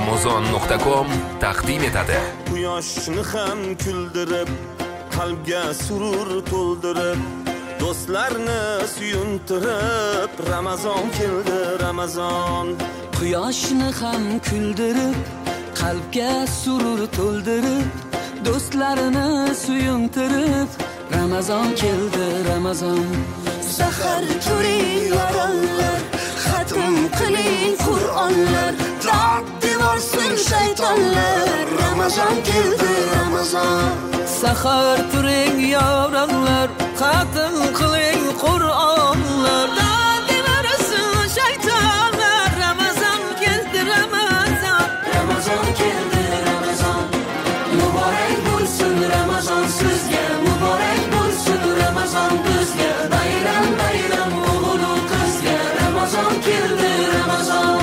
Amazon.com taqdim etadi. Quyoshni ham kuldirib, qalbga surur to'ldirib, do'stlarni suyuntirib, Ramazon keldi, Ramazon. Quyoshni ham kuldirib, qalbga surur to'ldirib, do'stlarini suyuntirib, Ramazon keldi, Ramazon. Sahar turing yorollar, xatm qiling Qur'onlar, da'di bo'lsin shaytonlar, Ramazon keldi, Ramazon. Sahar turing yorollar, xatm qiling Qur'onlar, da'di bo'lsin shaytonlar, Ramazon keldi, Ramazon. Ramazon keldi, Ramazon. Muborak bo'lsin Ramazon sizga, muborak bo'lsin Ramazon bizga. Bayram bayram o'g'il qizga, Ramazon keldi, Ramazon.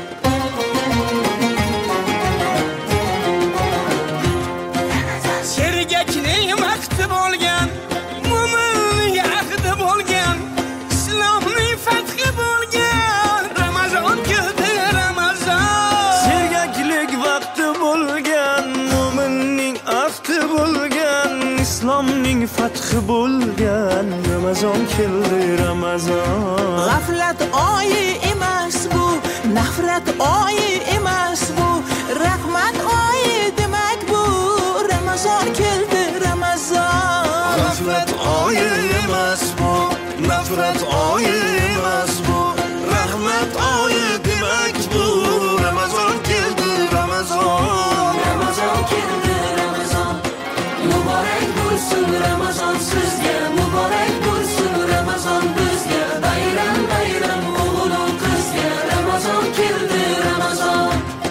Sergakning vaqti bo'lgan, mo'minning ahdi bo'lgan, islomning fathi bo'lgan, Ramazon keldi, Ramazon. Sergaklik vaqti bo'lgan, mo'minning ahdi bo'lgan, islomning fathi bo'lgan, Ramazon keldi, Ramazon. G'aflat oyi emas bu, nafrat oyi emas bu, rahmat oyi demak bu, Ramazon keldi, Ramazon. G'aflat oyi emas bu, nafrat oyi emas bu, rahmat oyi demak bu, Ramazon keldi, Ramazon. Ramazon keldi, Ramazon. Muborak bo'lsin Ramazon sizga, muborak bo'lsin Ramazon bizga. Bayram bayram o'g'il qizga, Ramazon keldi, Ramazon.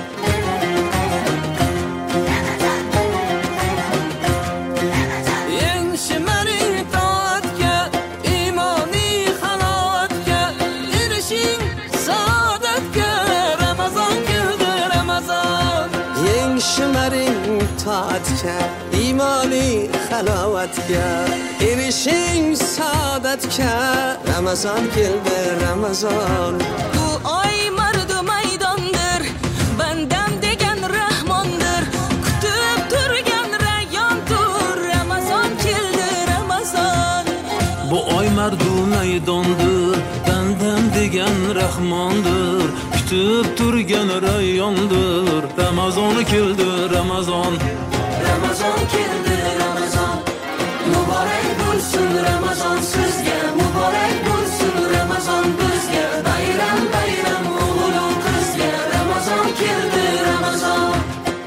Eng shimaring toatga, imoniy halovatga, erishing saodatga, Ramazon keldi, Ramazon. Eng shimaring toatga, imoniy halovatga, erishing saodatga, Ramazon keldi, Ramazon. Bu oy mardu maydondir, bandam degan rahmondir, kutib turgan rayyondir, Ramazon keldi, Ramazon. Bu oy mardu maydondir, bandam degan rahmondir, kutib turgan rayyondir, Ramazon keldi, Ramazon. Ramazon keldi, Ramazon. Muborak bo'lsin Ramazon sizga, muborak bo'lsin Ramazon bizga. Bayram bayram o'g'il qizga, Ramazon keldi, Ramazon.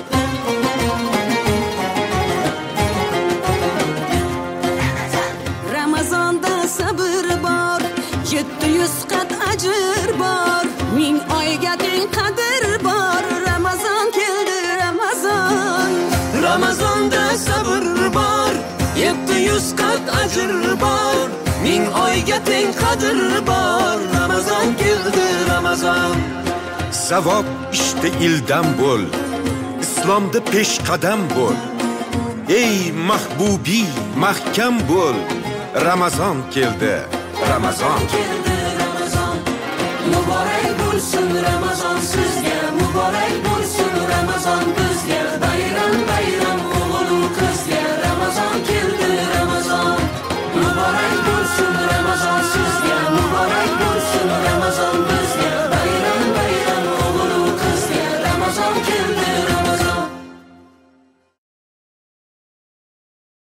Ramazonda sabr bor, 700 qat ajr bor, 1000 oyga teng qadr bor, Ramazon keldi, Ramazon. Ramazonda sabr bor, 700 qat ajr bor, 1000 oyga teng qadr bor, Ramazon keldi, Ramazon. Savob ishda ildam bo'l, islomda peshqadam bo'l. Ey mahbubi, mahkam bo'l, Ramazon keldi, Ramazon. Keldi Ramazon. Muborak bo'lsin Ramazon sizga, muborak